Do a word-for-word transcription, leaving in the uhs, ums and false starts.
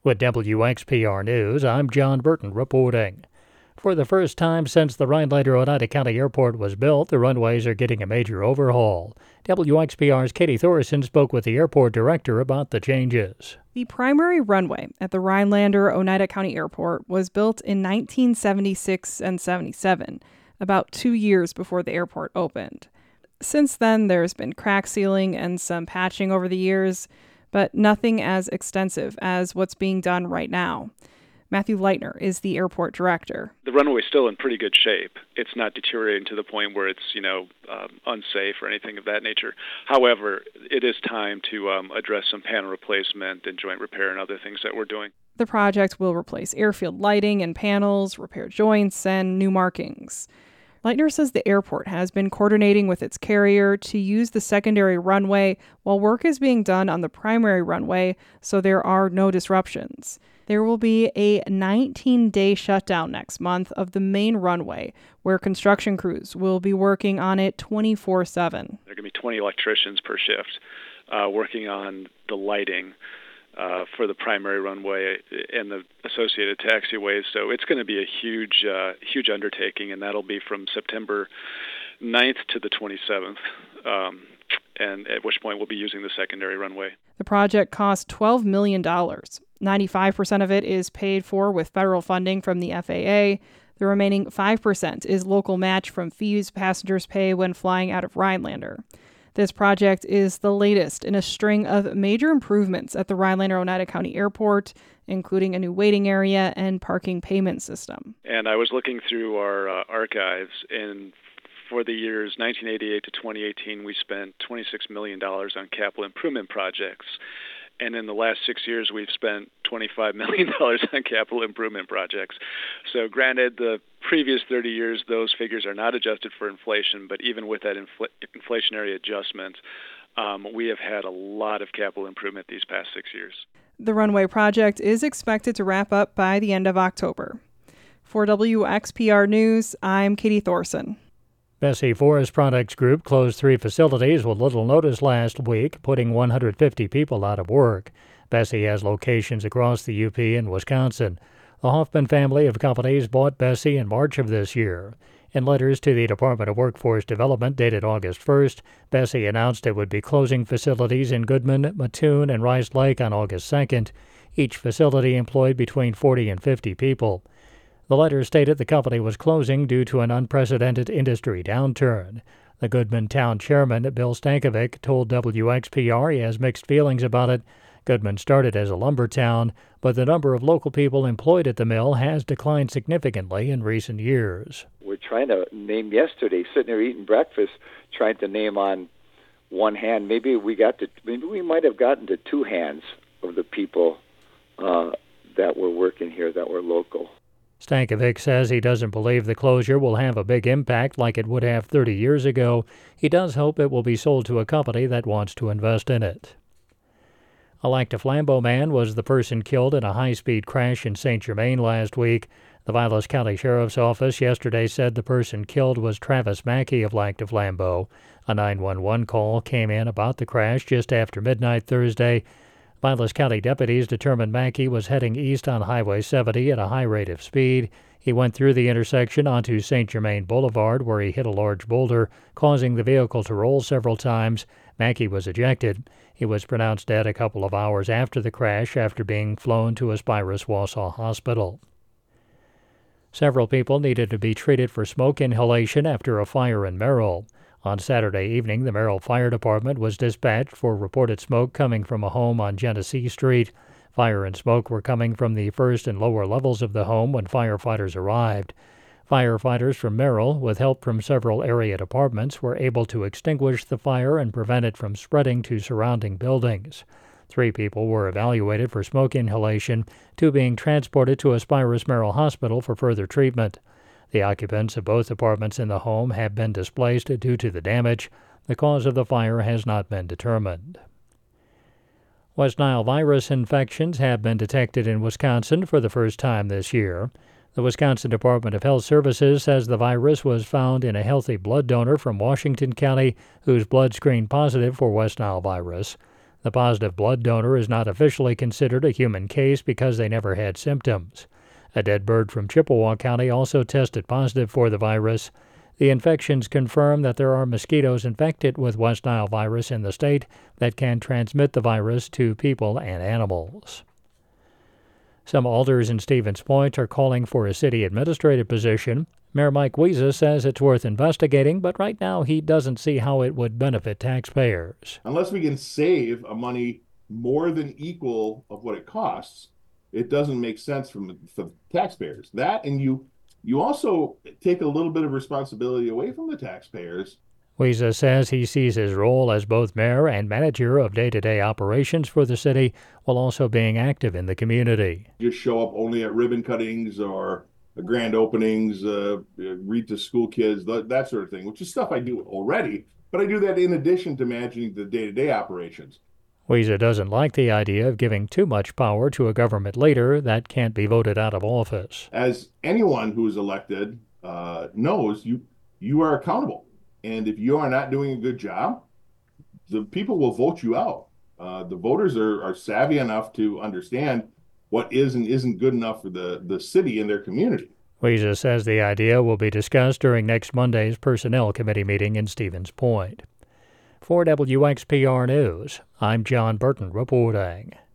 With W X P R News, I'm John Burton reporting. For the first time since the Rhinelander-Oneida County Airport was built, the runways are getting a major overhaul. W X P R's Katie Thorson spoke with the airport director about the changes. The primary runway at the Rhinelander-Oneida County Airport was built in nineteen seventy-six and seventy-seven, about two years before the airport opened. Since then, there's been crack sealing and some patching over the years, but nothing as extensive as what's being done right now. Matthew Leitner is the airport director. The runway is still in pretty good shape. It's not deteriorating to the point where it's, you know, um, unsafe or anything of that nature. However, it is time to um, address some panel replacement and joint repair and other things that we're doing. The project will replace airfield lighting and panels, repair joints, and new markings. Leitner says the airport has been coordinating with its carrier to use the secondary runway while work is being done on the primary runway, so there are no disruptions. There will be a nineteen-day shutdown next month of the main runway, where construction crews will be working on it twenty-four seven. There are going to be twenty electricians per shift uh, working on the lighting Uh, for the primary runway and the associated taxiways. So it's going to be a huge, uh, huge undertaking, and that'll be from September ninth to the twenty-seventh, um, and at which point we'll be using the secondary runway. The project cost twelve million dollars. ninety-five percent of it is paid for with federal funding from the F A A. The remaining five percent is local match from fees passengers pay when flying out of Rhinelander. This project is the latest in a string of major improvements at the Rhinelander-Oneida County Airport, including a new waiting area and parking payment system. And I was looking through our uh, archives, and for the years nineteen eighty-eight to twenty eighteen, we spent twenty-six million dollars on capital improvement projects. And in the last six years, we've spent twenty-five million dollars on capital improvement projects. So granted, the previous thirty years, those figures are not adjusted for inflation, but even with that infl- inflationary adjustment, um, we have had a lot of capital improvement these past six years. The runway project is expected to wrap up by the end of October. For W X P R News, I'm Katie Thorson. Bessie Forest Products Group closed three facilities with little notice last week, putting one hundred fifty people out of work. Bessie has locations across the U P and Wisconsin. The Hoffman family of companies bought Bessie in March of this year. In letters to the Department of Workforce Development dated August first, Bessie announced it would be closing facilities in Goodman, Mattoon, and Rice Lake on August second. Each facility employed between forty and fifty people. The letter stated the company was closing due to an unprecedented industry downturn. The Goodman town chairman, Bill Stankovic, told W X P R he has mixed feelings about it. Goodman started as a lumber town, but the number of local people employed at the mill has declined significantly in recent years. We're trying to name yesterday, sitting there eating breakfast, trying to name on one hand. Maybe we got to, maybe we might have gotten to two hands of the people uh, that were working here that were local. Stankovic says he doesn't believe the closure will have a big impact like it would have thirty years ago. He does hope it will be sold to a company that wants to invest in it. A Lac-du-Flambeau man was the person killed in a high-speed crash in Saint Germain last week. The Vilas County Sheriff's Office yesterday said the person killed was Travis Mackey of Lac-du-Flambeau. A nine one one call came in about the crash just after midnight Thursday. Vilas County deputies determined Mackey was heading east on Highway seventy at a high rate of speed. He went through the intersection onto Saint Germain Boulevard, where he hit a large boulder, causing the vehicle to roll several times. Mackey was ejected. He was pronounced dead a couple of hours after the crash after being flown to Aspirus Wausau Hospital. Several people needed to be treated for smoke inhalation after a fire in Merrill. On Saturday evening, the Merrill Fire Department was dispatched for reported smoke coming from a home on Genesee Street. Fire and smoke were coming from the first and lower levels of the home when firefighters arrived. Firefighters from Merrill, with help from several area departments, were able to extinguish the fire and prevent it from spreading to surrounding buildings. Three people were evaluated for smoke inhalation, two being transported to Aspirus Merrill Hospital for further treatment. The occupants of both apartments in the home have been displaced due to the damage. The cause of the fire has not been determined. West Nile virus infections have been detected in Wisconsin for the first time this year. The Wisconsin Department of Health Services says the virus was found in a healthy blood donor from Washington County whose blood screened positive for West Nile virus. The positive blood donor is not officially considered a human case because they never had symptoms. A dead bird from Chippewa County also tested positive for the virus. The infections confirm that there are mosquitoes infected with West Nile virus in the state that can transmit the virus to people and animals. Some alders in Stevens Point are calling for a city administrative position. Mayor Mike Wiese says it's worth investigating, but right now he doesn't see how it would benefit taxpayers. Unless we can save a money more than equal of what it costs, it doesn't make sense from, for taxpayers. That, and you you also take a little bit of responsibility away from the taxpayers. Wiese says he sees his role as both mayor and manager of day-to-day operations for the city, while also being active in the community. Just show up only at ribbon cuttings or grand openings, uh, read to school kids, that sort of thing, which is stuff I do already, but I do that in addition to managing the day-to-day operations. Wiese doesn't like the idea of giving too much power to a government leader that can't be voted out of office. As anyone who is elected uh, knows, you you are accountable. And if you are not doing a good job, the people will vote you out. Uh, the voters are, are savvy enough to understand what is and isn't good enough for the, the city and their community. Wiese says the idea will be discussed during next Monday's Personnel Committee meeting in Stevens Point. For W X P R News, I'm John Burton reporting.